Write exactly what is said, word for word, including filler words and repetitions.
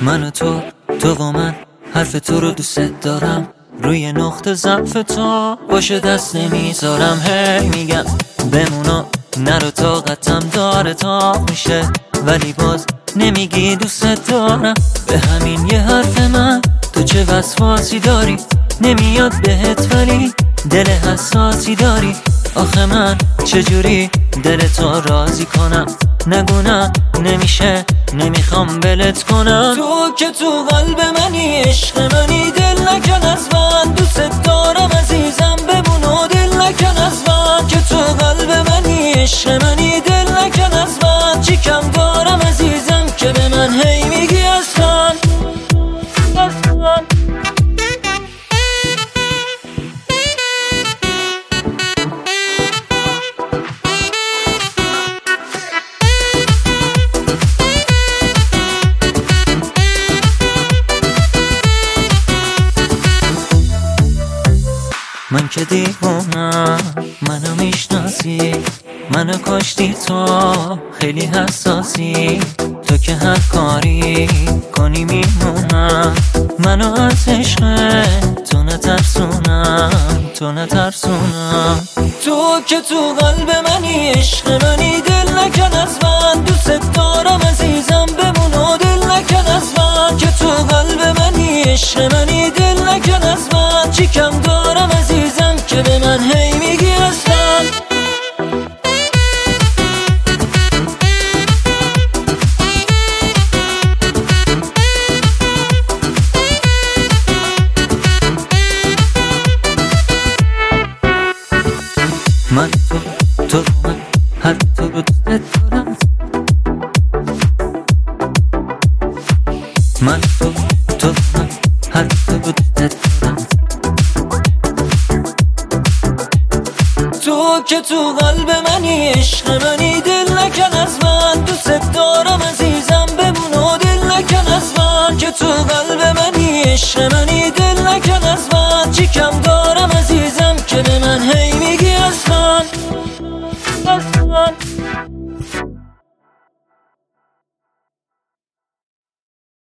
من و تو، تو و من، حرف تو رو دوست دارم. روی نقطه ضعف تو باشه دست نمیذارم. هی میگم بمونا نرو، طاقتم داره تا میشه، ولی باز نمیگی دوست دارم. به همین یه حرف من تو چه وسواسی داری؟ نمیاد بهت ولی دل حساسی داری. آخه من چجوری دل تو راضی کنم؟ نگو نه نمیشه، نمیخوام بلت کنم. تو که تو قلب منی، عشق منی، دل نکن از من. دوست دارم عزیزم، بمون و دل نکن از من. که تو قلب منی، عشق منی، دل نکن از من. چی کم دارم عزیزم که به من هی میگی اصلا اصلا. من که دیوونم، منو میشناسی، منو کاشتی تو، خیلی حساسی. تو که هر کاری کنی میمونم، منو از عشق تو نترسونم، تو نترسونم. تو که تو قلب منی، عشق منی، دل نکن از من. دوست دارم عزیزم، بمون و دل نکن از من. که تو قلب منی، عشق منی، دل نکن از من. چی کم دارم عزیزم که به من هی میگی اصلا. من تو تو من هر تو رو دوست دارم. من تو تو من هر تو رو دوست دارم. تو که تو قلب منی، عشق منی، دل نکن از من. دوست دارم عزیزم، بمون و دل نکن از من. که تو قلب منی، عشق منی، دل نکن از من. چی کم دارم